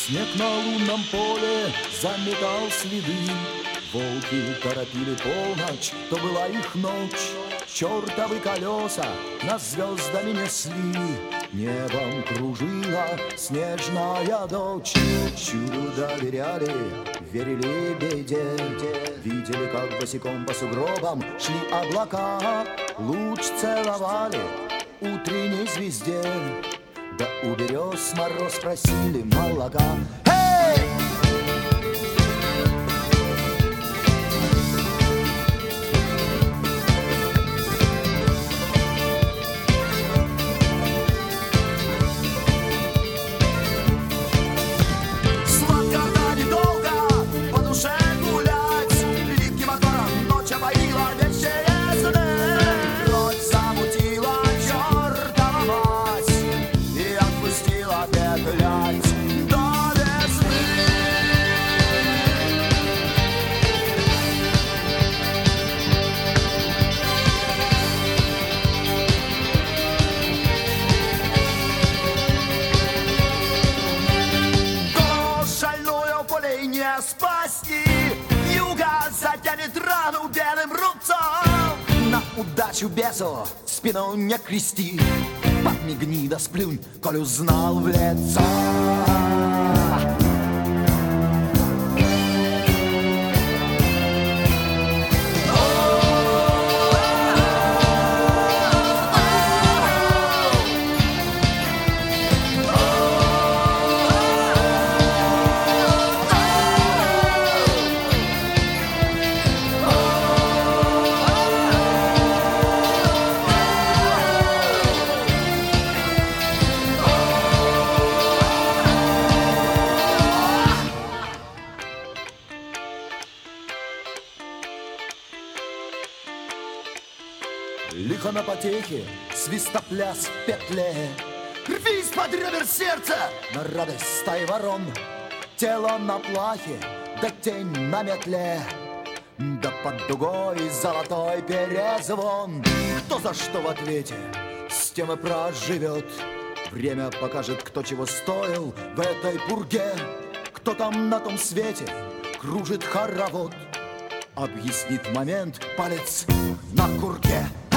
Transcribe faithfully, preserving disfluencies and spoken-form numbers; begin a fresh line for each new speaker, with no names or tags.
Снег на лунном поле заметал следы. Волки торопили полночь, то была их ночь. Чертовы колеса над звездами несли. Небом кружила снежная дочь. Чуду доверяли, верили беде. Видели, как босиком по сугробам шли облака. Луч целовали утренней звезде. Да у берез мороз просили молока. Эй!
Спасти юга затянет рану белым рубцом.
На удачу бесу спину не крести. Подмигни да сплюнь, коль узнал в лицо. Лихо на потехе, свистопляс в петле.
Рвись под ребер сердца!
На радость стаи ворон. Тело на плахе, да тень на метле. Да под дугой золотой перезвон. Кто за что в ответе, с тем и проживет. Время покажет, кто чего стоил в этой пурге. Кто там на том свете кружит хоровод. Объяснит момент палец на курке.